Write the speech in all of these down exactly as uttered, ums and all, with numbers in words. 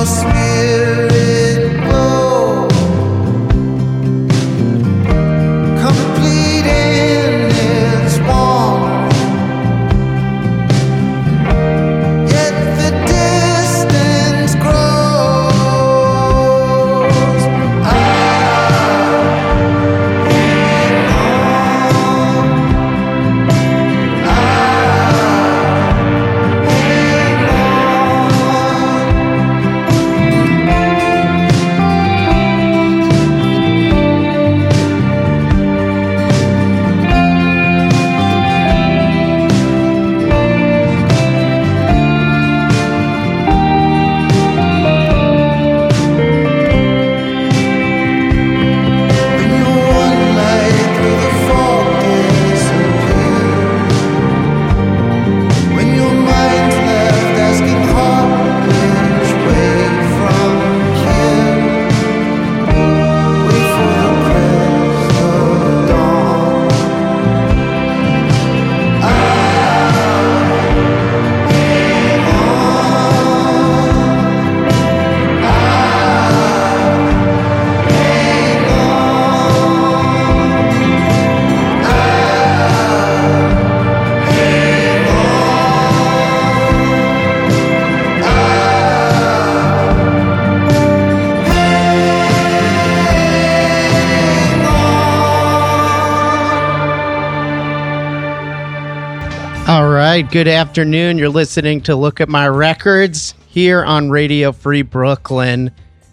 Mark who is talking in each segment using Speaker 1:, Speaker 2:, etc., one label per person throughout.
Speaker 1: Good afternoon. You're listening to Look at My Records here on Radio Free Brooklyn.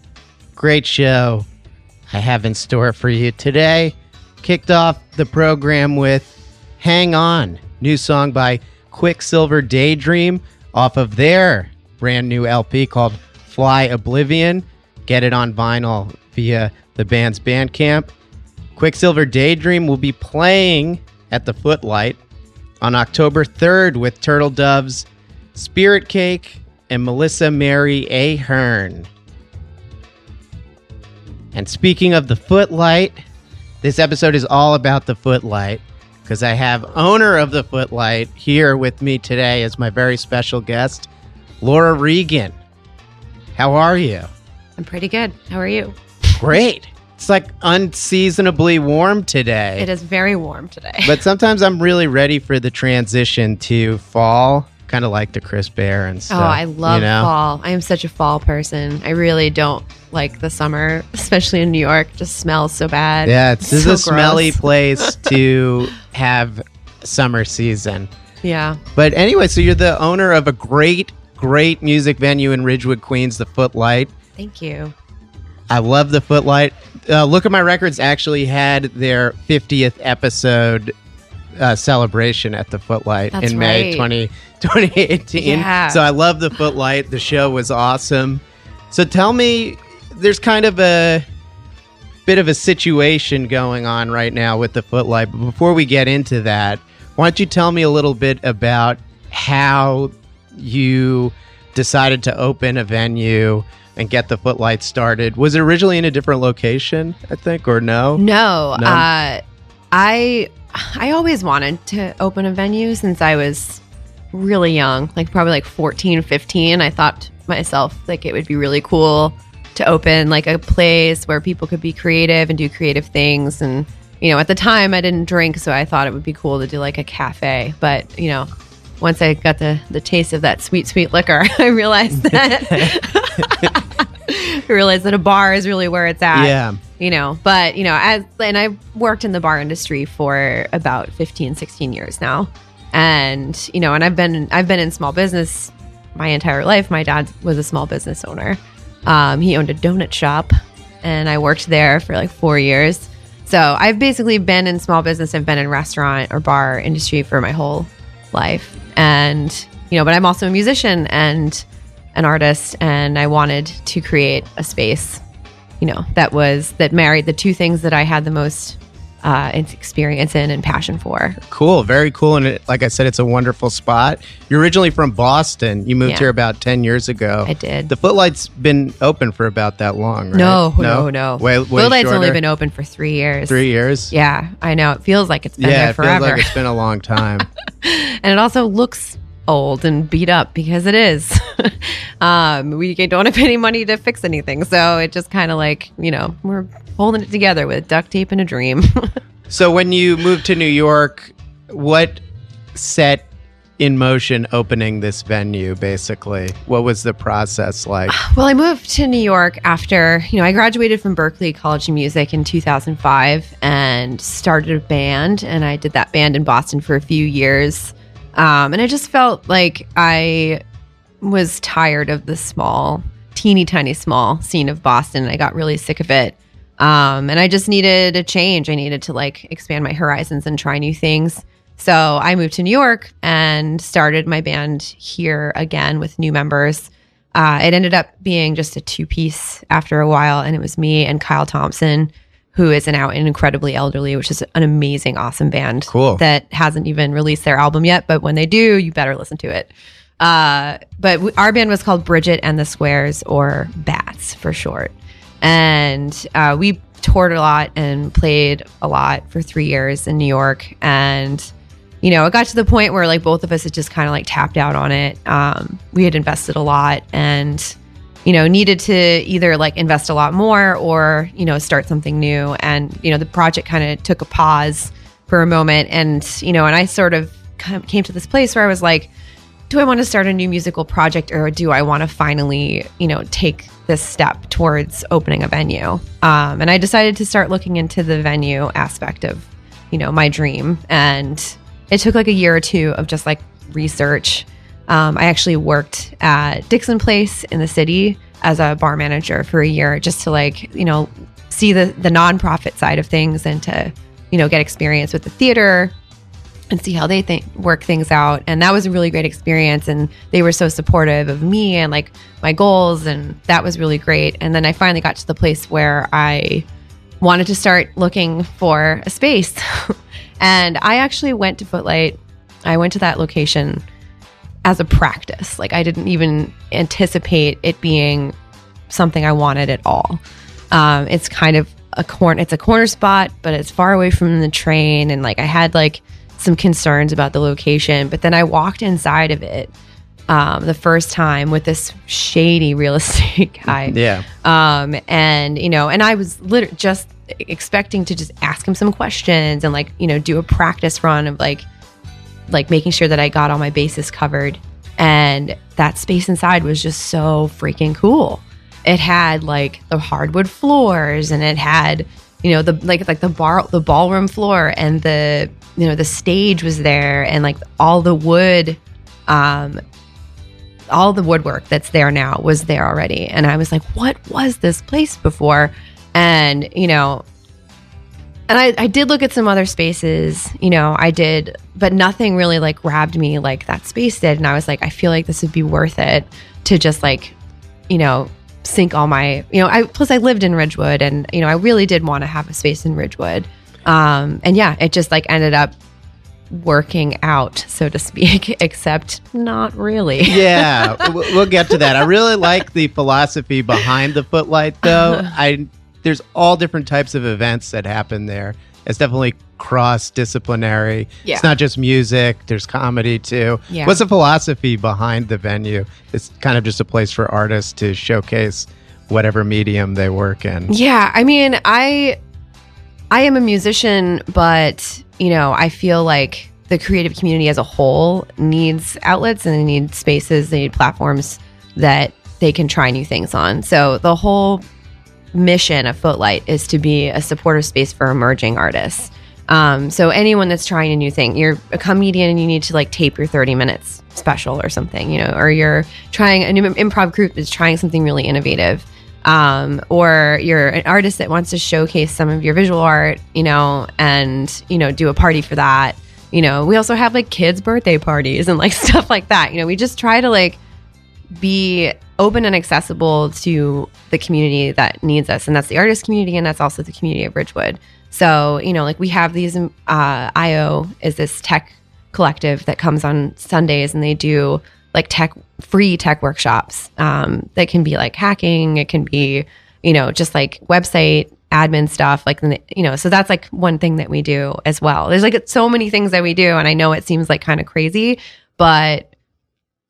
Speaker 1: Great show I have in store for you today. Kicked off the program with Hang On, new song by Quicksilver Daydream off of their brand new L P called Fly Oblivion. Get it on vinyl via the band's Bandcamp. Quicksilver Daydream will be playing at the Footlight on October third with Turtle Doves, Spirit Cake, and Melissa Mary Ahern. And speaking of the Footlight, this episode is all about the Footlight because I have owner of the Footlight here with me today as my very special guest, Laura Regan. How are you?
Speaker 2: I'm pretty good. How are you?
Speaker 1: Great. It's like unseasonably warm today.
Speaker 2: It is very warm today.
Speaker 1: But sometimes I'm really ready for the transition to fall, kind of like the crisp air and stuff.
Speaker 2: Oh, I love
Speaker 1: you know?
Speaker 2: fall. I am such a fall person. I really don't like the summer, especially in New York. It just smells so bad.
Speaker 1: Yeah, it's,
Speaker 2: it's
Speaker 1: this
Speaker 2: so
Speaker 1: is a smelly
Speaker 2: gross.
Speaker 1: place to have summer season.
Speaker 2: Yeah.
Speaker 1: But anyway, so you're the owner of a great, great music venue in Ridgewood, Queens, the Footlight.
Speaker 2: Thank you.
Speaker 1: I love the Footlight. Uh, Look at My Records actually had their fiftieth episode uh, celebration at the Footlight
Speaker 2: That's
Speaker 1: in May
Speaker 2: right.
Speaker 1: twentieth, twenty eighteen.
Speaker 2: Yeah.
Speaker 1: So I love the Footlight. The show was awesome. So tell me, there's kind of a bit of a situation going on right now with the Footlight. But before we get into that, why don't you tell me a little bit about how you decided to open a venue and get the Footlight started? Was it originally in a different location, I think, or no?
Speaker 2: No.
Speaker 1: No?
Speaker 2: Uh, I I always wanted to open a venue since I was really young, like probably like fourteen, fifteen. I thought to myself like it would be really cool to open like a place where people could be creative and do creative things. And, you know, at the time I didn't drink, so I thought it would be cool to do like a cafe. But, you know, once I got the, the taste of that sweet, sweet liquor, I realized that I realized that a bar is really where it's at.
Speaker 1: Yeah.
Speaker 2: You know, but, you know, as and I've worked in the bar industry for about fifteen, sixteen years now. And, you know, and I've been I've been in small business my entire life. My dad was a small business owner. Um, he owned a donut shop, and I worked there for like four years. So I've basically been in small business. I've been in restaurant or bar industry for my whole life. And, you know, but I'm also a musician and an artist, and I wanted to create a space, you know, that was, that married the two things that I had the most uh, experience in and passion for.
Speaker 1: Cool. Very cool. And it, like I said, it's a wonderful spot. You're originally from Boston. You moved
Speaker 2: Yeah.
Speaker 1: here about ten years ago.
Speaker 2: I did.
Speaker 1: The Footlight's been open for about that long, right?
Speaker 2: No, no, no.
Speaker 1: Way, way
Speaker 2: Footlight's only
Speaker 1: shorter?
Speaker 2: been open for three years.
Speaker 1: Three years?
Speaker 2: Yeah, I know. It feels like it's been
Speaker 1: yeah,
Speaker 2: there
Speaker 1: it feels
Speaker 2: forever.
Speaker 1: like it's been a long time.
Speaker 2: And it also looks old and beat up, because it is. um, we don't have any money to fix anything. So it just kind of like, you know, we're holding it together with duct tape and a dream.
Speaker 1: So when you moved to New York, what set in motion opening this venue, basically? What was the process like?
Speaker 2: Well, I moved to New York after, you know, I graduated from Berklee College of Music in two thousand five and started a band. And I did that band in Boston for a few years. Um, and I just felt like I was tired of the small, teeny tiny small scene of Boston. I got really sick of it. Um, and I just needed a change. I needed to like expand my horizons and try new things. So I moved to New York and started my band here again with new members. Uh, it ended up being just a two-piece after a while, and it was me and Kyle Thompson, who is now in Incredibly Elderly, which is an amazing, awesome band.
Speaker 1: Cool.
Speaker 2: That hasn't even released their album yet, but when they do, you better listen to it. Uh, but we, our band was called Bridget and the Squares, or BATS for short. And uh, we toured a lot and played a lot for three years in New York. And you know, it got to the point where like both of us had just kind of like tapped out on it. Um, we had invested a lot and, you know, needed to either like invest a lot more or, you know, start something new. And, you know, the project kind of took a pause for a moment. And, you know, and I sort of kind of came to this place where I was like, do I want to start a new musical project, or do I want to finally, you know, take this step towards opening a venue? Um, and I decided to start looking into the venue aspect of, you know, my dream. And it took like a year or two of just like research. Um, I actually worked at Dixon Place in the city as a bar manager for a year, just to like, you know, see the, the nonprofit side of things and to, you know, get experience with the theater and see how they think work things out. And that was a really great experience. And they were so supportive of me and like my goals. And that was really great. And then I finally got to the place where I wanted to start looking for a space. And I actually went to Footlight. I went to that location as a practice. Like I didn't even anticipate it being something I wanted at all. Um, it's kind of a corner, it's a corner spot, but it's far away from the train. And like I had like some concerns about the location, but then I walked inside of it um, the first time with this shady real estate guy.
Speaker 1: Yeah.
Speaker 2: Um, and, you know, and I was literally just expecting to just ask him some questions and like, you know, do a practice run of like, like making sure that I got all my bases covered. And that space inside was just so freaking cool. It had like the hardwood floors, and it had, you know, the like like the bar the ballroom floor, and the, you know, the stage was there, and like all the wood, um, all the woodwork that's there now was there already. And I was like, what was this place before? And, you know, and I, I did look at some other spaces, you know, I did, but nothing really like grabbed me like that space did. And I was like, I feel like this would be worth it to just like, you know, sink all my, you know, I, plus I lived in Ridgewood, and, you know, I really did want to have a space in Ridgewood. Um, and yeah, it just like ended up working out, so to speak, except not really.
Speaker 1: Yeah, we'll we'll get to that. I really like the philosophy behind the Footlight, though. I there's all different types of events that happen there. It's definitely cross-disciplinary.
Speaker 2: Yeah.
Speaker 1: It's not just music. There's comedy, too.
Speaker 2: Yeah.
Speaker 1: What's the philosophy behind the venue? It's kind of just a place for artists to showcase whatever medium they work in.
Speaker 2: Yeah, I mean, I I am a musician, but, you know, I feel like the creative community as a whole needs outlets, and they need spaces, they need platforms that they can try new things on. So the whole mission of Footlight is to be a supportive space for emerging artists. Um, so anyone that's trying a new thing, you're a comedian and you need to like tape your thirty minutes special or something, you know, or you're trying a new improv group that's trying something really innovative. Um, or you're an artist that wants to showcase some of your visual art, you know, and, you know, do a party for that. You know, we also have like kids' birthday parties and like stuff like that. You know, we just try to like be open and accessible to the community that needs us. And that's the artist community, and that's also the community of Ridgewood. So, you know, like we have these, uh, I O is this tech collective that comes on Sundays, and they do like tech, free tech workshops. Um, that can be like hacking. It can be, you know, just like website admin stuff, like, you know, so that's like one thing that we do as well. There's like so many things that we do. And I know it seems like kind of crazy, but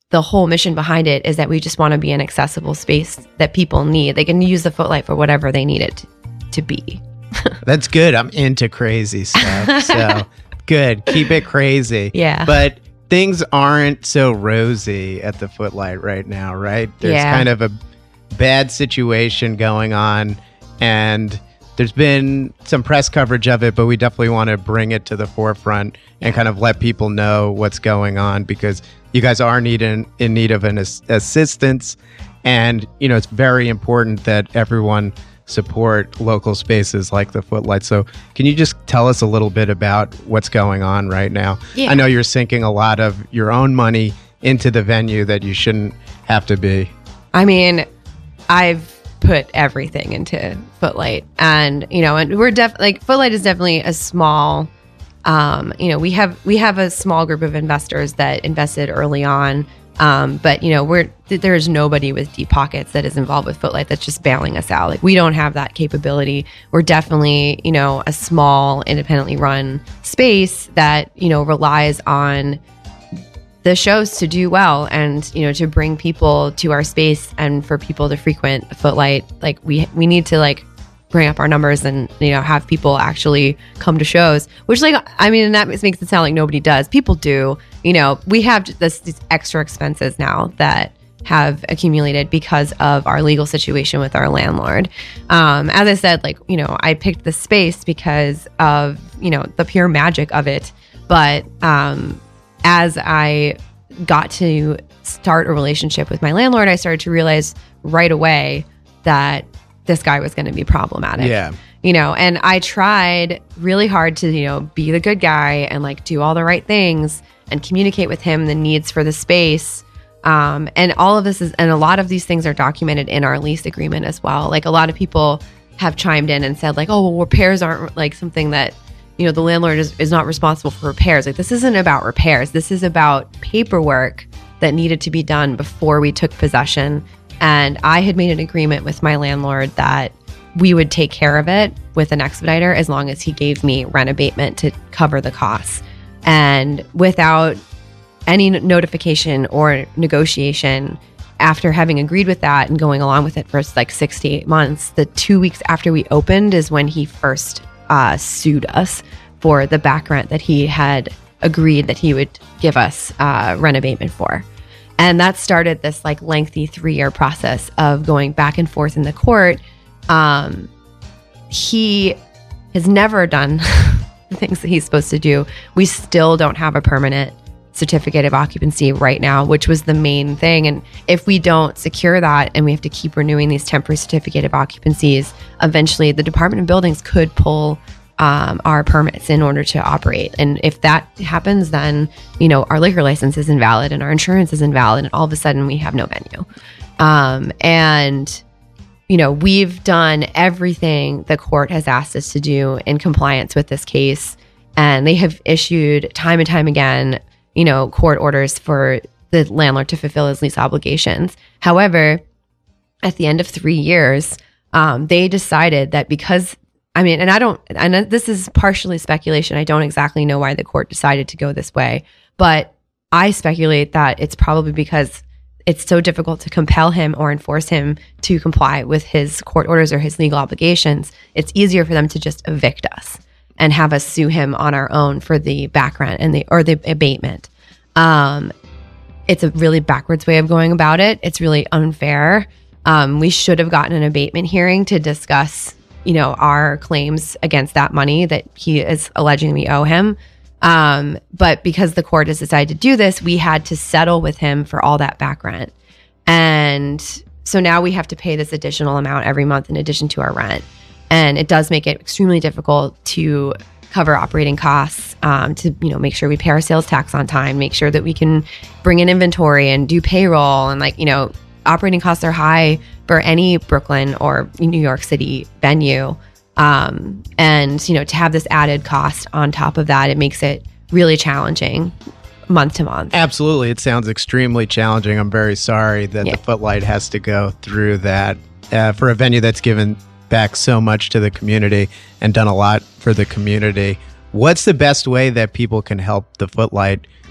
Speaker 2: the whole mission behind it is that we just want to be an accessible space that people need. They can use the Footlight for whatever they need it to be.
Speaker 1: That's good. I'm into crazy stuff. So good. Keep it crazy.
Speaker 2: Yeah.
Speaker 1: But things aren't so rosy at the Footlight right now, right? There's
Speaker 2: Yeah.
Speaker 1: kind of a bad situation going on, and there's been some press coverage of it, but we definitely want to bring it to the forefront and kind of let people know what's going on, because you guys are need in, in need of an as- assistance. And, you know, it's very important that everyone support local spaces like the Footlight. So can you just tell us a little bit about what's going on right now?
Speaker 2: Yeah.
Speaker 1: I know you're sinking a lot of your own money into the venue that you shouldn't have to be.
Speaker 2: I mean, I've put everything into Footlight, and you know, and we're def like Footlight is definitely a small, um, you know, we have we have a small group of investors that invested early on, um, but you know, we're th- there is nobody with deep pockets that is involved with Footlight that's just bailing us out. Like, we don't have that capability. We're definitely, you know, a small, independently run space that, you know, relies on the shows to do well, and you know, to bring people to our space and for people to frequent Footlight. Like, we we need to like bring up our numbers and, you know, have people actually come to shows, which, like, I mean, and that makes it sound like nobody does. People do. You know, we have this, these extra expenses now that have accumulated because of our legal situation with our landlord. Um, as I said, like, you know, I picked the space because of, you know, the pure magic of it. But um, as I got to start a relationship with my landlord, I started to realize right away that this guy was going to be problematic.
Speaker 1: Yeah.
Speaker 2: You know, and I tried really hard to, you know, be the good guy and like do all the right things and communicate with him the needs for the space. Um, and all of this is, and a lot of these things are documented in our lease agreement as well. Like, a lot of people have chimed in and said like, oh, well, repairs aren't like something that, you know, the landlord is, is not responsible for repairs. Like, this isn't about repairs. This is about paperwork that needed to be done before we took possession. And I had made an agreement with my landlord that we would take care of it with an expediter as long as he gave me rent abatement to cover the costs. And without any notification or negotiation, after having agreed with that and going along with it for like six to eight months, the two weeks after we opened is when he first uh, sued us for the back rent that he had agreed that he would give us uh, rent abatement for. And that started this like lengthy three-year process of going back and forth in the court. Um, he has never done the things that he's supposed to do. We still don't have a permanent certificate of occupancy right now, which was the main thing. And if we don't secure that and we have to keep renewing these temporary certificate of occupancies, eventually the Department of Buildings could pull um, our permits in order to operate. And if that happens, then, you know, our liquor license is invalid and our insurance is invalid, and all of a sudden we have no venue. Um, and, you know, we've done everything the court has asked us to do in compliance with this case. And they have issued time and time again, you know, court orders for the landlord to fulfill his lease obligations. However, at the end of three years, um, they decided that because, I mean, and I don't, and this is partially speculation. I don't exactly know why the court decided to go this way, but I speculate that it's probably because it's so difficult to compel him or enforce him to comply with his court orders or his legal obligations. It's easier for them to just evict us and have us sue him on our own for the back rent and the or the abatement. Um, it's a really backwards way of going about it. It's really unfair. Um, we should have gotten an abatement hearing to discuss, you know, our claims against that money that he is alleging we owe him. Um, but because the court has decided to do this, we had to settle with him for all that back rent. And so now we have to pay this additional amount every month in addition to our rent. And it does make it extremely difficult to cover operating costs, um, to, you know, make sure we pay our sales tax on time, make sure that we can bring in inventory and do payroll. And like, you know, operating costs are high for any Brooklyn or New York City venue. Um, and, you know, to have this added cost on top of that, it makes it really challenging month to month.
Speaker 1: Absolutely. It sounds extremely challenging. I'm very sorry that
Speaker 2: Yeah.
Speaker 1: the Footlight has to go through that uh, for a venue that's given back so much to the community and done a lot for the community. What's the best way that people can help the Footlight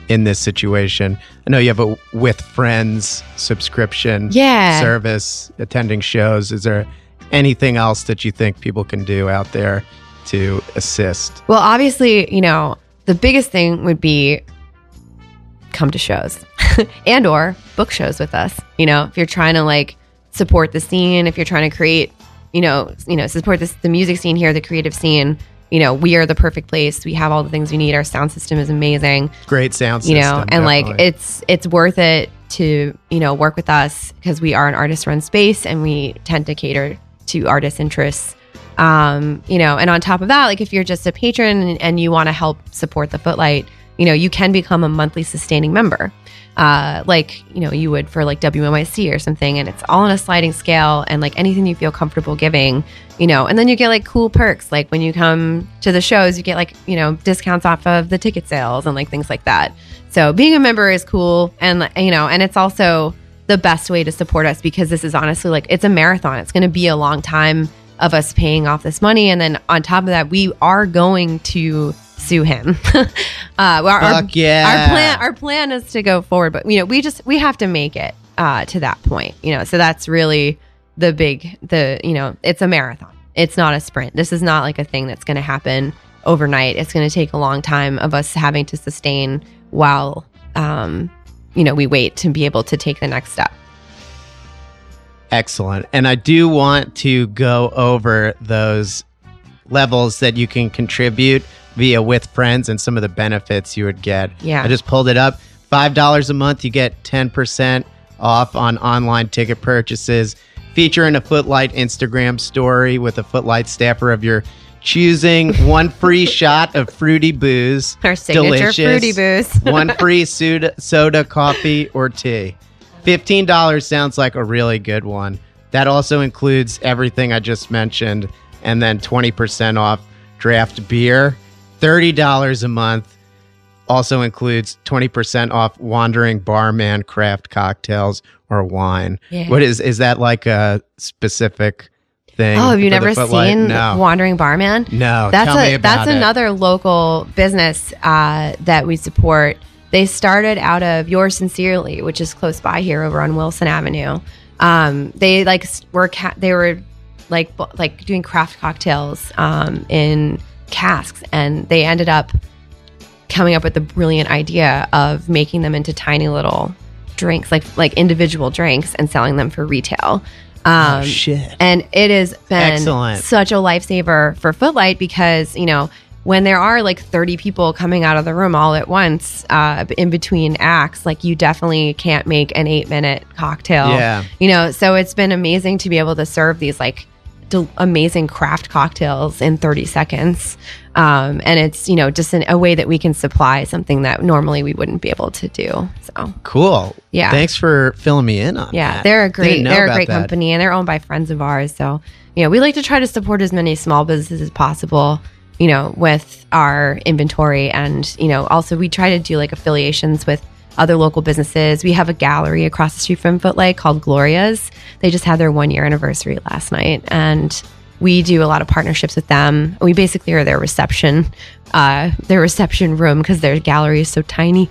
Speaker 1: in this situation? I know you have a With Friends subscription
Speaker 2: Yeah.
Speaker 1: service, attending shows. Is there anything else that you think people can do out there to assist?
Speaker 2: Well, obviously, you know, the biggest thing would be come to shows and or book shows with us. You know, if you're trying to like support the scene, if you're trying to create, you know, you know, support this, the music scene here, the creative scene, you know, we are the perfect place. We have all the things we need. Our sound system is amazing.
Speaker 1: Great sound
Speaker 2: You
Speaker 1: system.
Speaker 2: know, and like
Speaker 1: definitely.
Speaker 2: it's it's worth it to, you know, work with us because we are an artist run space and we tend to cater to artist interests. Um, you know, and on top of that, like if you're just a patron and, and you want to help support the Footlight, you know, you can become a monthly sustaining member. Uh, like, you know, you would for like W M I C or something, and it's all on a sliding scale and like anything you feel comfortable giving, you know, and then you get like cool perks. Like when you come to the shows, you get like, you know, discounts off of the ticket sales and like things like that. So being a member is cool. And, you know, and it's also the best way to support us because this is honestly like, it's a marathon. It's going to be a long time of us paying off this money. And then on top of that, we are going to sue him. uh, our, our,
Speaker 1: Fuck yeah.
Speaker 2: our plan, our plan is to go forward, but you know, we just, we have to make it uh, to that point, you know, so that's really the big, the, you know, it's a marathon. It's not a sprint. This is not like a thing that's going to happen overnight. It's going to take a long time of us having to sustain while, um, you know, we wait to be able to take the next step.
Speaker 1: Excellent. And I do want to go over those levels that you can contribute via With Friends and some of the benefits you would get.
Speaker 2: Yeah.
Speaker 1: I just pulled it up. five dollars a month, you get ten percent off on online ticket purchases. Featuring a Footlight Instagram story with a Footlight staffer of your choosing. One free shot of fruity booze.
Speaker 2: Our signature
Speaker 1: Delicious.
Speaker 2: fruity booze.
Speaker 1: One free soda, soda, coffee, or tea. fifteen dollars sounds like a really good one. That also includes everything I just mentioned, and then twenty percent off draft beer. thirty dollars a month also includes twenty percent off Wandering Barman craft cocktails or wine.
Speaker 2: Yeah.
Speaker 1: What is is that like a specific thing?
Speaker 2: Oh, have you
Speaker 1: for the
Speaker 2: never
Speaker 1: Footlight?
Speaker 2: seen
Speaker 1: No.
Speaker 2: Wandering Barman?
Speaker 1: No,
Speaker 2: That's
Speaker 1: tell
Speaker 2: a
Speaker 1: me about
Speaker 2: that's
Speaker 1: it.
Speaker 2: another local business uh, that we support. They started out of Yours Sincerely, which is close by here over on Wilson Avenue. Um, they like s- were ca- they were like bu- like doing craft cocktails um, in casks, and they ended up coming up with the brilliant idea of making them into tiny little drinks, like like individual drinks, and selling them for retail. Um,
Speaker 1: Oh, shit.
Speaker 2: And it has been
Speaker 1: Excellent.
Speaker 2: such a lifesaver for Footlight because, you know, when there are like thirty people coming out of the room all at once uh, in between acts, like you definitely can't make an eight minute cocktail.
Speaker 1: Yeah.
Speaker 2: You know, so it's been amazing to be able to serve these like del- amazing craft cocktails in thirty seconds. Um, and it's, you know, just in a way that we can supply something that normally we wouldn't be able to do. So,
Speaker 1: Cool.
Speaker 2: Yeah.
Speaker 1: Thanks for filling me in on
Speaker 2: yeah,
Speaker 1: that.
Speaker 2: they're a
Speaker 1: Didn't
Speaker 2: great,
Speaker 1: know
Speaker 2: they're a
Speaker 1: about
Speaker 2: great
Speaker 1: that.
Speaker 2: company, and they're owned by friends of ours. So, you know, we like to try to support as many small businesses as possible, you know, with our inventory. And, you know, also we try to do like affiliations with other local businesses. We have a gallery across the street from Footlight called Gloria's. They just had their one year anniversary last night, and we do a lot of partnerships with them. We basically are their reception, uh, their reception room because their gallery is so tiny.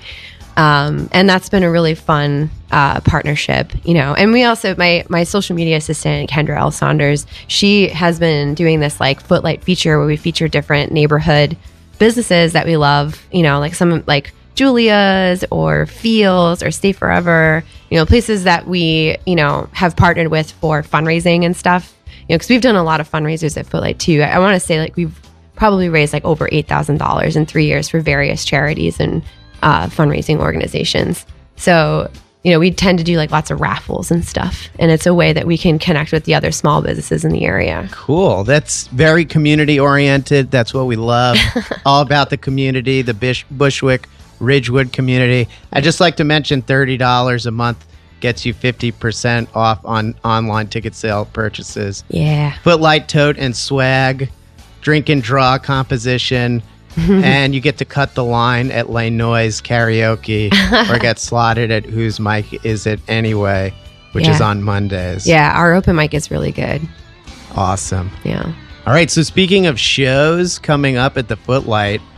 Speaker 2: Um, and that's been a really fun uh, partnership, you know. And we also, my my social media assistant, Kendra L. Saunders, she has been doing this like Footlight feature where we feature different neighborhood businesses that we love, you know, like some like Julia's or Fields or Stay Forever, you know, places that we, you know, have partnered with for fundraising and stuff, you know, because we've done a lot of fundraisers at Footlight too. I, I want to say like we've probably raised like over eight thousand dollars in three years for various charities and uh, fundraising organizations. So, you know, we tend to do like lots of raffles and stuff. And it's a way that we can connect with the other small businesses in the area.
Speaker 1: Cool. That's very community oriented. That's what we love. All about the community, the Bish- Bushwick, Ridgewood community. I just like to mention thirty dollars a month gets you fifty percent off on online ticket sale purchases.
Speaker 2: Yeah.
Speaker 1: Footlight tote and swag, drink and draw composition, and you get to cut the line at Lane Noise karaoke or get slotted at Whose Mic Is It Anyway, which is
Speaker 2: Yeah.
Speaker 1: on Mondays.
Speaker 2: Yeah. Our open mic is really good.
Speaker 1: Awesome.
Speaker 2: Yeah.
Speaker 1: All right, so speaking of shows coming up at the Footlight,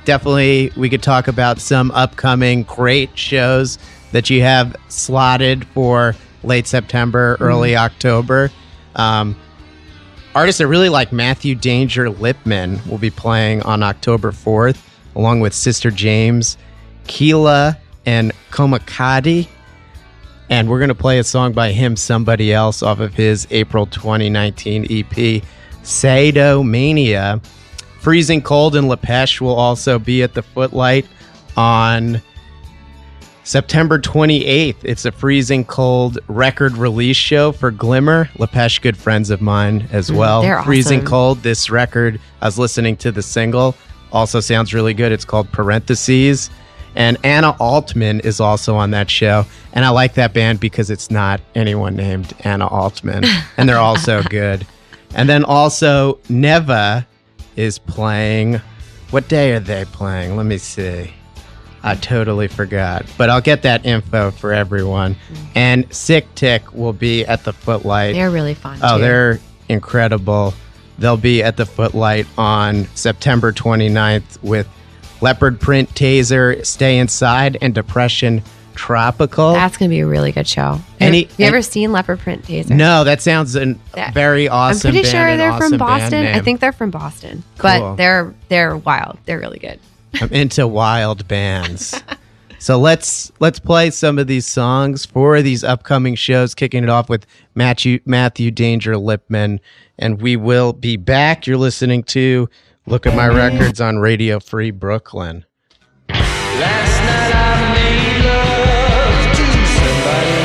Speaker 1: definitely we could talk about some upcoming great shows that you have slotted for late September, early mm. October. Um, artists that really like Matthew Danger Lipman will be playing on October fourth, along with Sister James, Keela, and Komakadi. And we're going to play a song by him, Somebody Else, off of his April twenty nineteen E P, Sadomania. Freezing Cold in Lepesh will also be at the Footlight on September twenty-eighth. It's a Freezing Cold record release show for Glimmer. Lepesh, good friends of mine as well.
Speaker 2: They're
Speaker 1: Freezing
Speaker 2: awesome.
Speaker 1: Cold, this record, I was listening to the single, also sounds really good. It's called Parentheses. And Anna Altman is also on that show. And I like that band because it's not anyone named Anna Altman. And they're also good. And then also Neva is playing. What day are they playing? Let me see. I totally forgot. But I'll get that info for everyone. Mm-hmm. And Sick Tick will be at the Footlight.
Speaker 2: They're really fun,
Speaker 1: Oh,
Speaker 2: too.
Speaker 1: they're incredible. They'll be at the Footlight on September twenty-ninth with Leopard Print, Taser, Stay Inside, and Depression Tropical.
Speaker 2: That's going to be a really good show.
Speaker 1: Any,
Speaker 2: have you
Speaker 1: and,
Speaker 2: ever seen Leopard Print Taser?
Speaker 1: No, that sounds a
Speaker 2: that,
Speaker 1: very awesome
Speaker 2: I'm pretty
Speaker 1: band
Speaker 2: sure they're
Speaker 1: awesome
Speaker 2: from Boston.
Speaker 1: band
Speaker 2: I think they're from Boston.
Speaker 1: Cool.
Speaker 2: But they're they're wild. They're really good.
Speaker 1: I'm into wild bands. So let's let's play some of these songs for these upcoming shows, kicking it off with Matthew, Matthew Danger Lipman. And we will be back. You're listening to Look at My Records on Radio Free Brooklyn.
Speaker 3: Last night I made love to somebody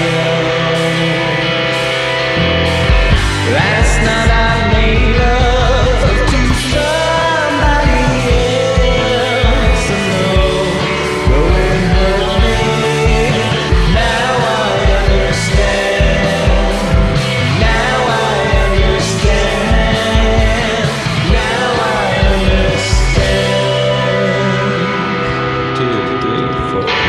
Speaker 3: else. Last night I made love to somebody else. And no, though it hurt me, now I understand. Now I understand. Now I understand. Two, three, four.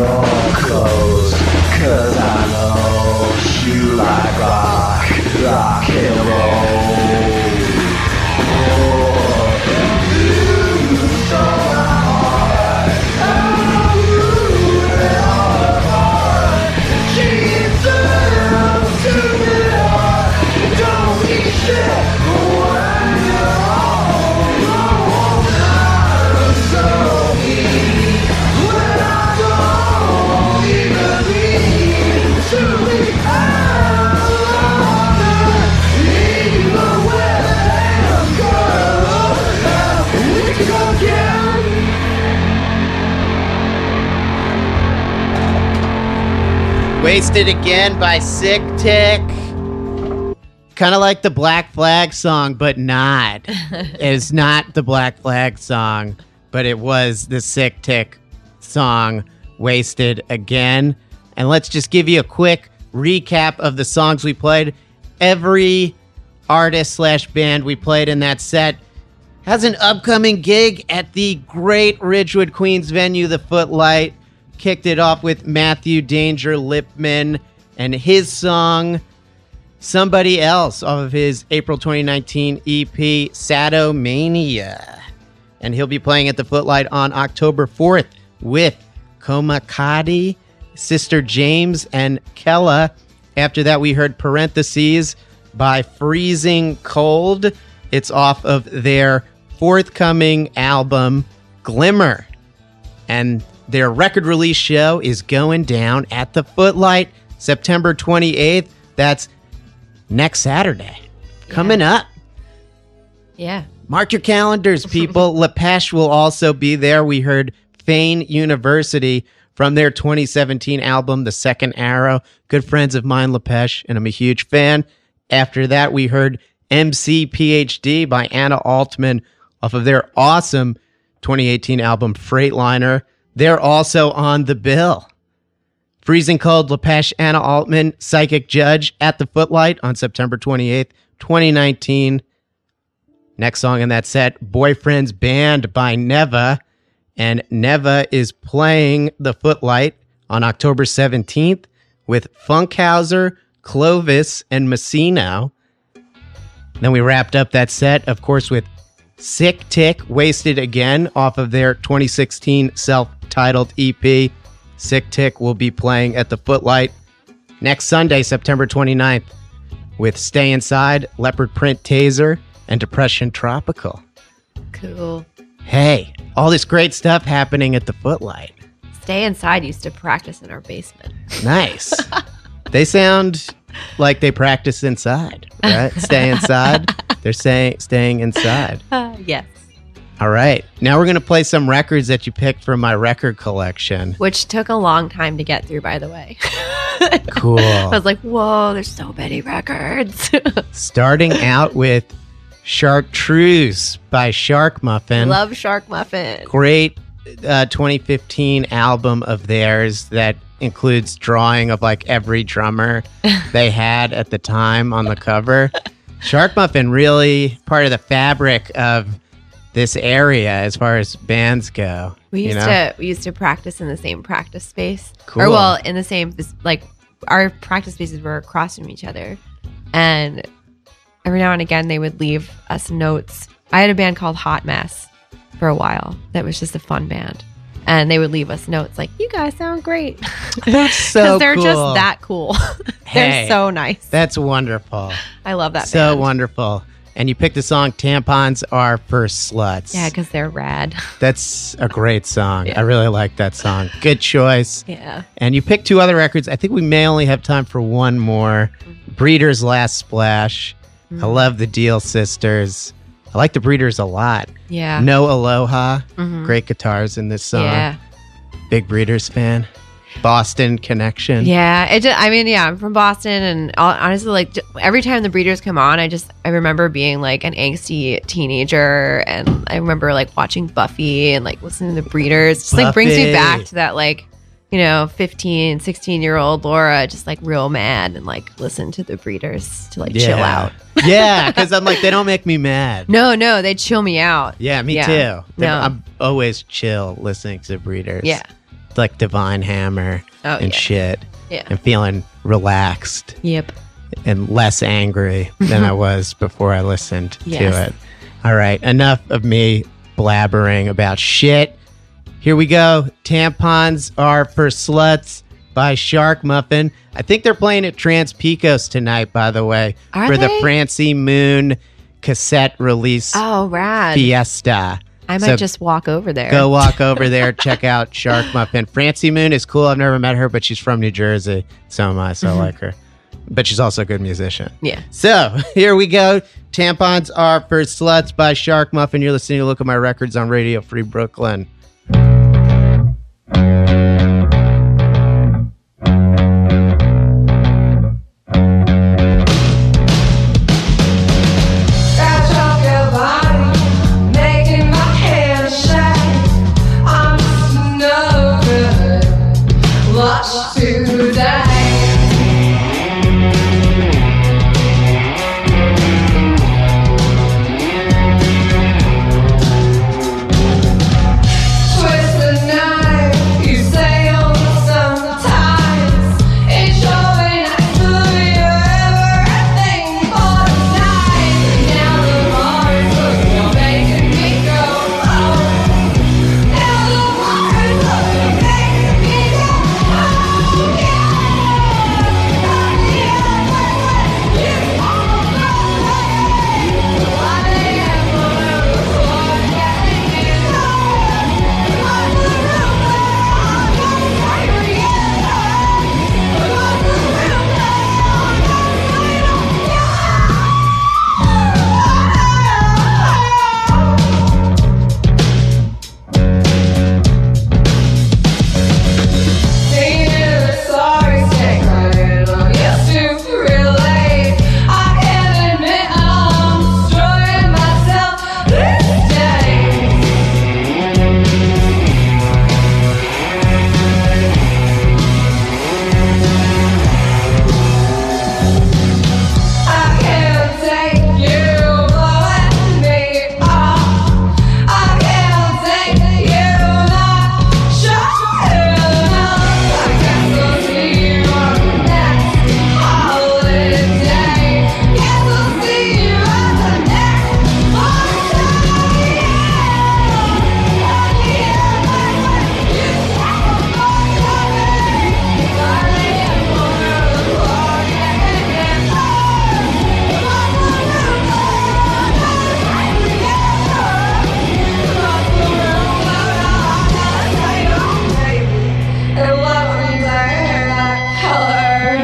Speaker 3: door closed, cause I know you like rock, rock and roll. Oh, you so hard, oh, you are hard. Jesus, to me hard, don't be shit when you're all alone. So me, when I don't even need to be alone, even when I'm gone, we can go again.
Speaker 1: Wasted Again by Sick Tick. Kind of like the Black Flag song, but not. It's not the Black Flag song, but it was the Sick Tick song, Wasted Again. And let's just give you a quick recap of the songs we played. Every artist slash band we played in that set has an upcoming gig at the great Ridgewood, Queens venue, the Footlight. Kicked it off with Matthew Danger Lipman and his song Somebody Else off of his April twenty nineteen E P Sadomania. And he'll be playing at the Footlight on October fourth with Komakadi, Sister James, and Kella. After that, we heard Parentheses by Freezing Cold. It's off of their forthcoming album, Glimmer. And their record release show is going down at the Footlight September twenty-eighth. That's next Saturday. Coming up.
Speaker 2: Yeah.
Speaker 1: Mark your calendars, people. Lepesh will also be there. We heard Fane University from their twenty seventeen album, The Second Arrow. Good friends of mine, Lepesh, and I'm a huge fan. After that, we heard M C P H D by Anna Altman off of their awesome twenty eighteen album, Freightliner. They're also on the bill. Freezing Cold, Lepesh, Anna Altman, Psychic Judge at the Footlight on September twenty-eighth, twenty nineteen. Next song in that set, Boyfriend's Band by Neva. And Neva is playing the Footlight on October seventeenth with Funkhauser, Clovis, and Messino. Then we wrapped up that set, of course, with Sick Tick, Wasted Again off of their twenty sixteen self-titled E P. Sick Tick will be playing at the Footlight next Sunday, September twenty-ninth, with Stay Inside, Leopard Print Taser, and Depression Tropical.
Speaker 2: Cool.
Speaker 1: Hey, all this great stuff happening at the Footlight.
Speaker 2: Stay Inside used to practice in our basement.
Speaker 1: Nice. They sound like they practice inside, right? Stay inside. They're saying staying inside.
Speaker 2: Uh, yes.
Speaker 1: All right. Now we're going to play some records that you picked from my record collection.
Speaker 2: Which took a long time to get through, by the way.
Speaker 1: Cool.
Speaker 2: I was like, whoa, there's so many records.
Speaker 1: Starting out with Chartreuse by Shark Muffin.
Speaker 2: Love Shark Muffin.
Speaker 1: Great uh, twenty fifteen album of theirs that includes drawing of like every drummer they had at the time on the cover. Shark Muffin really part of the fabric of this area as far as bands go.
Speaker 2: We used
Speaker 1: you know?
Speaker 2: to we used to practice in the same practice space.
Speaker 1: Cool.
Speaker 2: Or well, in the same this like our practice spaces were across from each other. And every now and again they would leave us notes. I had a band called Hot Mess for a while. That was just a fun band. And they would leave us notes like, you guys sound great.
Speaker 1: That's so
Speaker 2: they're
Speaker 1: cool.
Speaker 2: just that cool.
Speaker 1: Hey,
Speaker 2: they're so nice.
Speaker 1: That's wonderful.
Speaker 2: I love that
Speaker 1: So
Speaker 2: band.
Speaker 1: wonderful. And you picked the song Tampons Are for Sluts.
Speaker 2: Yeah, because they're rad.
Speaker 1: That's a great song.
Speaker 2: Yeah.
Speaker 1: I really like that song. Good choice.
Speaker 2: Yeah.
Speaker 1: And you picked two other records. I think we may only have time for one more. Breeders' Last Splash.
Speaker 2: Mm.
Speaker 1: I love the Deal Sisters. I like the Breeders a lot.
Speaker 2: Yeah.
Speaker 1: No Aloha.
Speaker 2: Mhm.
Speaker 1: Great guitars in this song.
Speaker 2: Yeah.
Speaker 1: Big Breeders fan. Boston connection.
Speaker 2: Yeah, it. Just, I mean, yeah, I'm from Boston, and hon- honestly, like j- every time the Breeders come on, I just I remember being like an angsty teenager, and I remember like watching Buffy and like listening to the Breeders. Just like brings
Speaker 1: Buffy.
Speaker 2: me back to that like you know fifteen, sixteen year old Laura, just like real mad and like listen to the Breeders to like chill out.
Speaker 1: Yeah, because I'm like, they don't make me mad.
Speaker 2: No, no, they chill me out.
Speaker 1: Yeah, me
Speaker 2: Yeah.
Speaker 1: too. They're-
Speaker 2: No.
Speaker 1: I'm always chill listening to Breeders.
Speaker 2: Yeah.
Speaker 1: like Divine Hammer
Speaker 2: Oh,
Speaker 1: and
Speaker 2: yeah.
Speaker 1: shit,
Speaker 2: Yeah.
Speaker 1: and feeling relaxed
Speaker 2: Yep.
Speaker 1: and less angry than I was before I listened
Speaker 2: Yes.
Speaker 1: to it. All right, enough of me blabbering about shit. Here we go. Tampons Are for Sluts by Shark Muffin. I think they're playing at Trans Pecos tonight, by the way,
Speaker 2: Are
Speaker 1: for the
Speaker 2: they?
Speaker 1: Francie Moon cassette release
Speaker 2: Oh, rad.
Speaker 1: fiesta.
Speaker 2: I might
Speaker 1: So
Speaker 2: just walk over there.
Speaker 1: Go walk over there, check out Shark Muffin. Francie Moon is cool. I've never met her, but she's from New Jersey. So am I, so I like her. But she's also a good musician.
Speaker 2: Yeah.
Speaker 1: So here we go. Tampons Are for Sluts by Shark Muffin. You're listening to Look at My Records on Radio Free Brooklyn.
Speaker 3: Scratch off your body, making my hands shine. I'm just no good, lost today. Twist the knife, you say only sometimes. It's showing I could everything for tonight. Now the bar is looking, you're making me go. Oh. Now the bar is looking, making me go. Oh yeah. Oh yeah. You all right. Why they have more for getting it on? I can't take you blowing me off. I can't take you not showing up. I guess I'll see you on the next holiday. Guess I'll see you on the next holiday. And what we learn that color.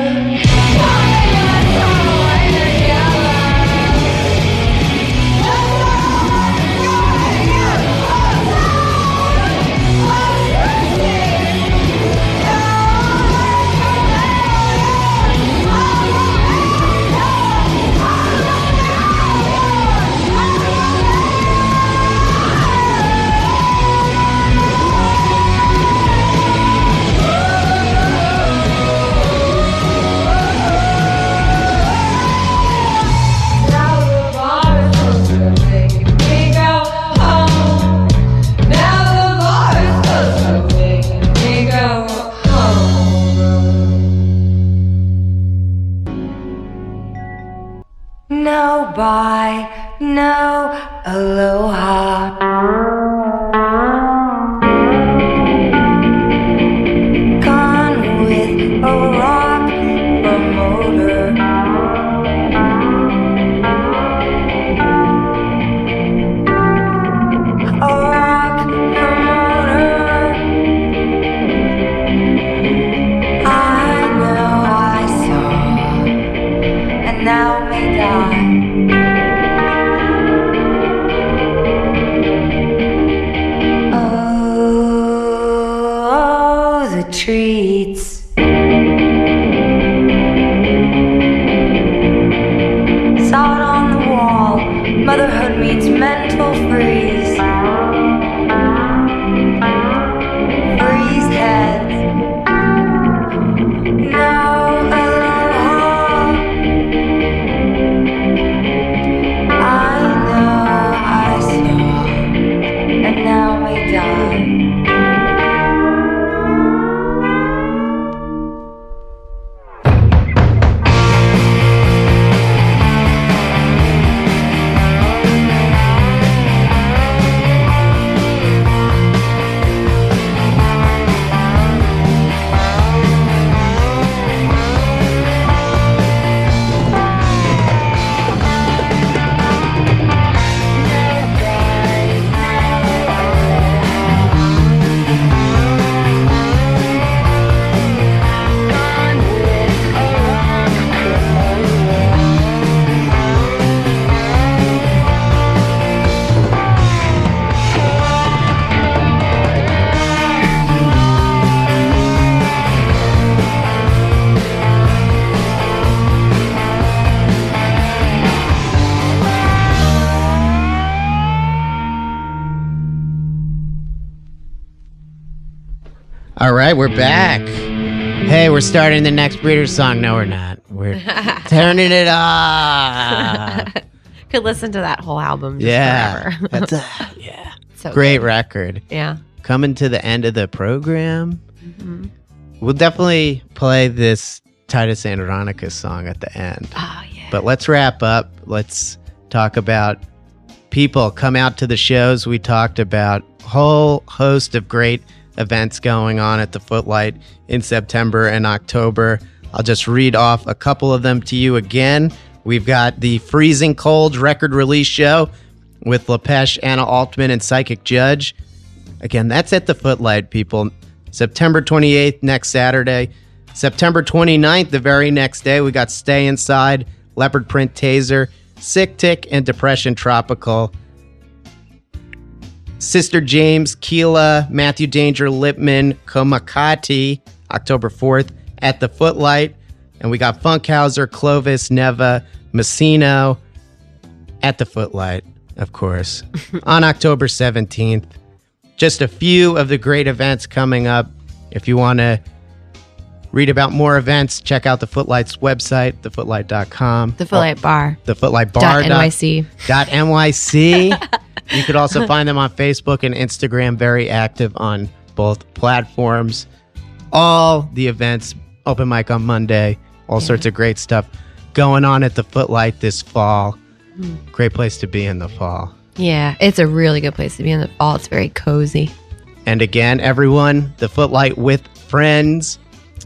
Speaker 3: Now the bar is supposed to make me go home. Now the bar is supposed to make me go home. No bye, no aloha. Gone with a rock promoter. A rock promoter. I know I saw, and now may die. Oh, the treats. Saw it on the wall. Motherhood means mental freeze. Freeze heads. No aloha. I know I saw, and now may die.
Speaker 1: All right, we're back. Hey, we're starting the next Breeders song. No, we're not. We're turning it up.
Speaker 2: Could listen to that whole album just
Speaker 1: Yeah.
Speaker 2: forever.
Speaker 1: That's a, yeah.
Speaker 2: So
Speaker 1: Great
Speaker 2: good.
Speaker 1: record.
Speaker 2: Yeah.
Speaker 1: Coming to the end of the program.
Speaker 2: Mm-hmm.
Speaker 1: We'll definitely play this Titus Andronicus song at the end.
Speaker 2: Oh, yeah.
Speaker 1: But let's wrap up. Let's talk about people come out to the shows. We talked about a whole host of great events going on at the Footlight in September and October. I'll just read off a couple of them to you again. We've got the Freezing Cold record release show with Lepesh, Anna Altman, and Psychic Judge. Again, that's at the Footlight, people. September twenty-eighth, next Saturday. September twenty-ninth, the very next day, we got Stay Inside, Leopard Print Taser, Sick Tick, and Depression Tropical. Sister James, Keela, Matthew Danger, Lipman, Komakati, October fourth at the Footlight. And we got Funkhauser, Clovis, Neva, Messino at the Footlight, of course, on October seventeenth. Just a few of the great events coming up. If you want to read about more events, check out the Footlight's website, the footlight dot com.
Speaker 2: The Footlight Bar.
Speaker 1: The Footlight Bar.
Speaker 2: Dot N Y C.
Speaker 1: Dot N Y C. You could also find them on Facebook and Instagram, very active on both platforms. All the events, open mic on Monday, all
Speaker 2: Yeah.
Speaker 1: sorts of great stuff going on at the Footlight this fall.
Speaker 2: Mm.
Speaker 1: Great place to be in the fall.
Speaker 2: Yeah, it's a really good place to be in the fall. It's very cozy.
Speaker 1: And again, everyone, the Footlight with friends.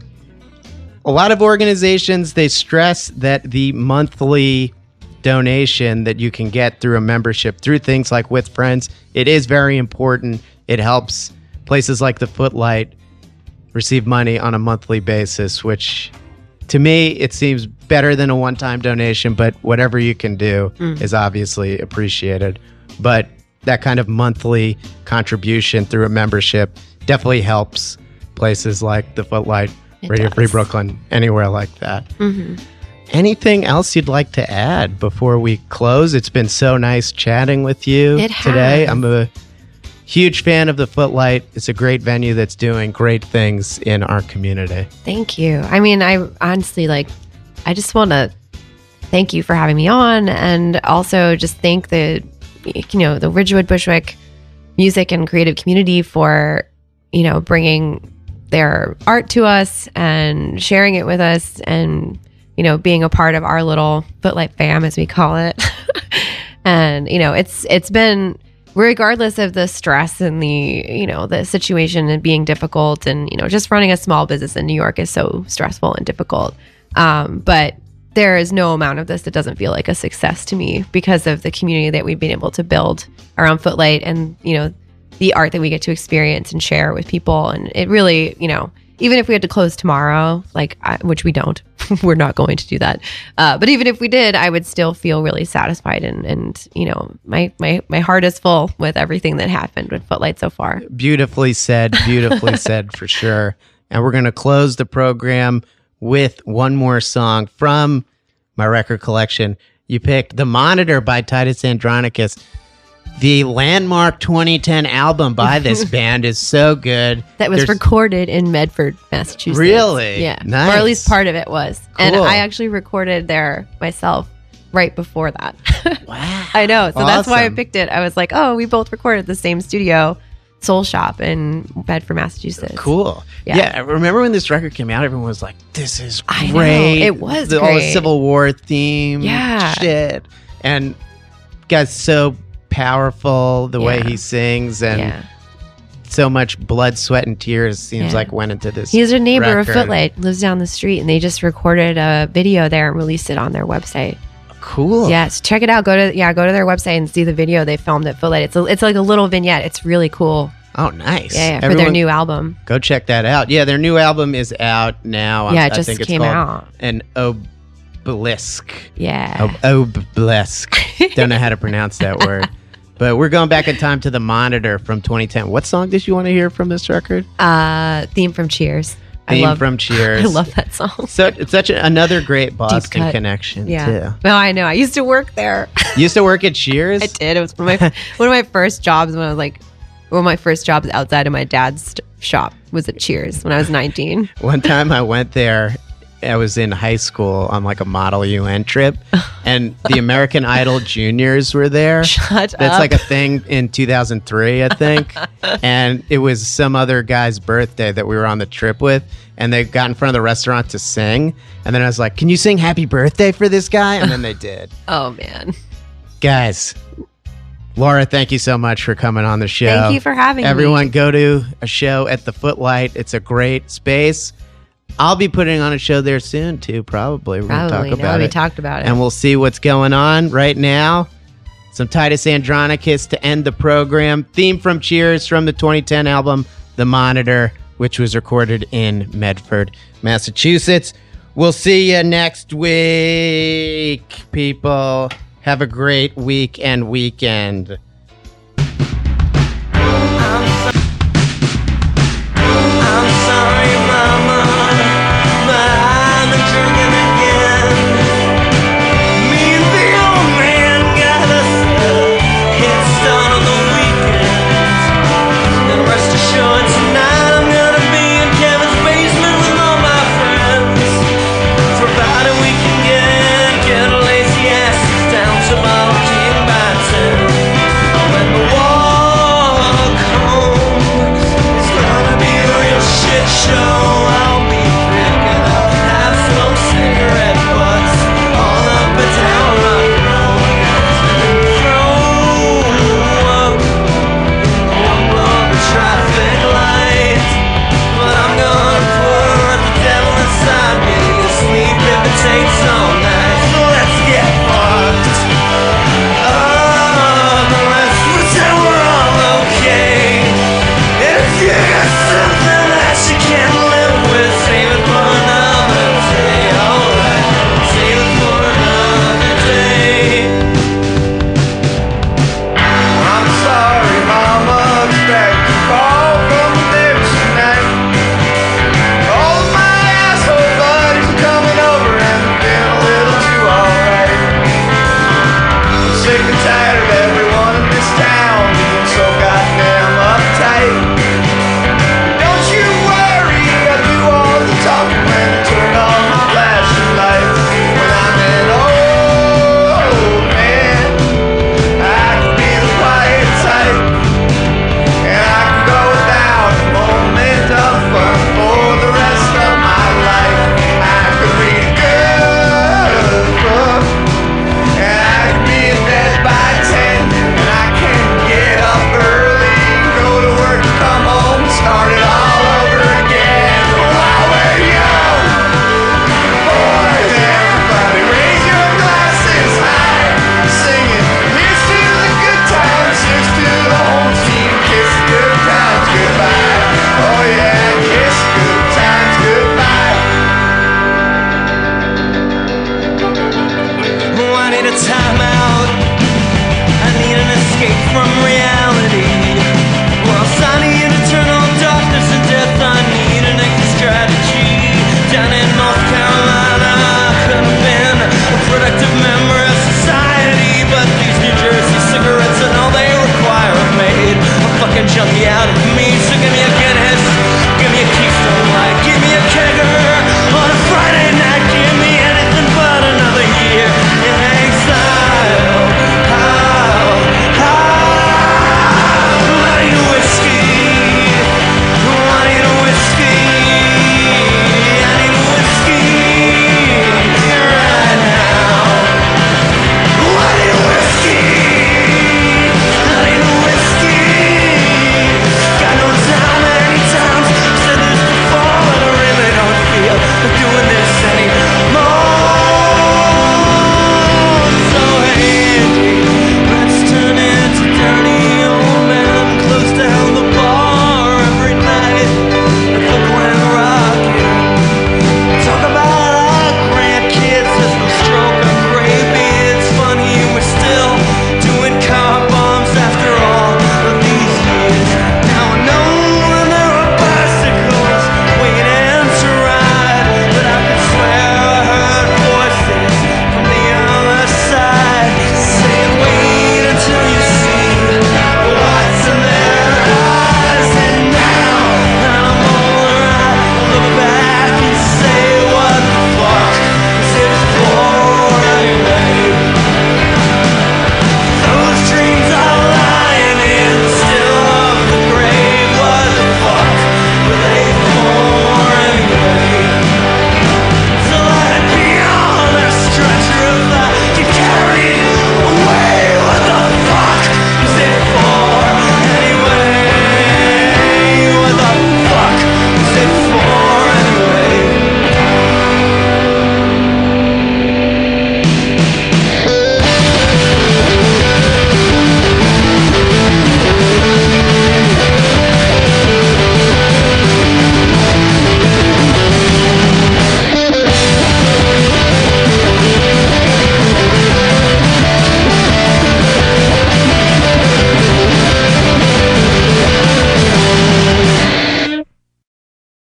Speaker 1: A lot of organizations, they stress that the monthly donation that you can get through a membership, through things like With Friends, it is very important. It helps places like the Footlight receive money on a monthly basis, which to me, it seems better than a one-time donation, but whatever you can do
Speaker 2: Mm.
Speaker 1: is obviously appreciated. But that kind of monthly contribution through a membership definitely helps places like the Footlight,
Speaker 2: It
Speaker 1: Radio Free
Speaker 2: does.
Speaker 1: Brooklyn, anywhere like that.
Speaker 2: Mm-hmm.
Speaker 1: Anything else you'd like to add before we close? It's been so nice chatting with you
Speaker 2: It
Speaker 1: today.
Speaker 2: has.
Speaker 1: I'm a huge fan of the Footlight. It's a great venue that's doing great things in our community.
Speaker 2: Thank you. I mean, I honestly like, I just want to thank you for having me on, and also just thank the, you know, the Ridgewood Bushwick music and creative community for, you know, bringing their art to us and sharing it with us, and, you know, being a part of our little Footlight fam, as we call it. And, you know, it's, it's been, regardless of the stress and the, you know, the situation and being difficult, and, you know, just running a small business in New York is so stressful and difficult. Um, but there is no amount of this that doesn't feel like a success to me because of the community that we've been able to build around Footlight, and, you know, the art that we get to experience and share with people. And it really, you know, even if we had to close tomorrow, like, I, which we don't, we're not going to do that. Uh, but even if we did, I would still feel really satisfied. And, and you know, my, my, my heart is full with everything that happened with Footlight so far.
Speaker 1: Beautifully said, beautifully said for sure. And we're going to close the program with one more song from my record collection. You picked The Monitor by Titus Andronicus. The landmark twenty ten album by this band is so good.
Speaker 2: That was
Speaker 1: There's-
Speaker 2: recorded in Medford, Massachusetts.
Speaker 1: Really?
Speaker 2: Yeah.
Speaker 1: Nice.
Speaker 2: Or at least part of it was. And
Speaker 1: Cool.
Speaker 2: I actually recorded there myself right before that.
Speaker 1: Wow.
Speaker 2: I know. So that's why I
Speaker 1: Awesome.
Speaker 2: picked it. I was like, oh, we both recorded at the same studio, Soul Shop in Bedford, Massachusetts.
Speaker 1: Cool.
Speaker 2: Yeah.
Speaker 1: Yeah. I remember when this record came out, everyone was like, this is
Speaker 2: I know.
Speaker 1: great.
Speaker 2: It was
Speaker 1: the, All the
Speaker 2: great.
Speaker 1: Civil War theme
Speaker 2: Yeah.
Speaker 1: shit. And guy's so powerful the way
Speaker 2: Yeah.
Speaker 1: he sings, and
Speaker 2: Yeah.
Speaker 1: so much blood, sweat, and tears seems
Speaker 2: Yeah.
Speaker 1: like went into this.
Speaker 2: He's a neighbor of
Speaker 1: record.
Speaker 2: Footlight, lives down the street, and they just recorded a video there and released it on their website.
Speaker 1: Cool.
Speaker 2: Yes, check it out. Go to yeah, go to their website and see the video they filmed at Footlight. It's a, it's like a little vignette. It's really cool.
Speaker 1: Oh, nice.
Speaker 2: Yeah, yeah, for
Speaker 1: Everyone
Speaker 2: their new album.
Speaker 1: Go check that out. Yeah, their new album is out now.
Speaker 2: Yeah,
Speaker 1: I
Speaker 2: it just
Speaker 1: think it's
Speaker 2: came
Speaker 1: called
Speaker 2: out.
Speaker 1: An Obelisk.
Speaker 2: Yeah.
Speaker 1: Ob- Obelisk. Don't know how to pronounce that word. But we're going back in time to The Monitor from twenty ten. What song did you want to hear from this record?
Speaker 2: Uh, theme from Cheers.
Speaker 1: Theme
Speaker 2: I love,
Speaker 1: from Cheers.
Speaker 2: I love that song.
Speaker 1: So it's such a, another great Boston
Speaker 2: cut.
Speaker 1: connection
Speaker 2: Yeah.
Speaker 1: too.
Speaker 2: No, I know. I used to work there.
Speaker 1: You used to work at Cheers?
Speaker 2: I did. It was one of my one of my first jobs when I was like one of my first jobs outside of my dad's st- shop was at Cheers when I was nineteen.
Speaker 1: One time I went there, I was in high school on like a Model U N trip, and the American Idol juniors were there.
Speaker 2: Shut
Speaker 1: That's
Speaker 2: up.
Speaker 1: like a thing in two thousand three, I think. And it was some other guy's birthday that we were on the trip with, and they got in front of the restaurant to sing. And then I was like, can you sing happy birthday for this guy? And then they did.
Speaker 2: Oh, man.
Speaker 1: Guys, Laura, thank you so much for coming on the show.
Speaker 2: Thank you for having
Speaker 1: Everyone
Speaker 2: me.
Speaker 1: go to a show at the Footlight. It's a great space. I'll be putting on a show there soon too, probably. We're going to
Speaker 2: Probably.
Speaker 1: talk
Speaker 2: Now
Speaker 1: about
Speaker 2: we
Speaker 1: it.
Speaker 2: talked about it.
Speaker 1: And we'll see what's going on right now. Some Titus Andronicus to end the program. Theme from Cheers from the twenty ten album, The Monitor, which was recorded in Medford, Massachusetts. We'll see you next week, people. Have a great week and weekend.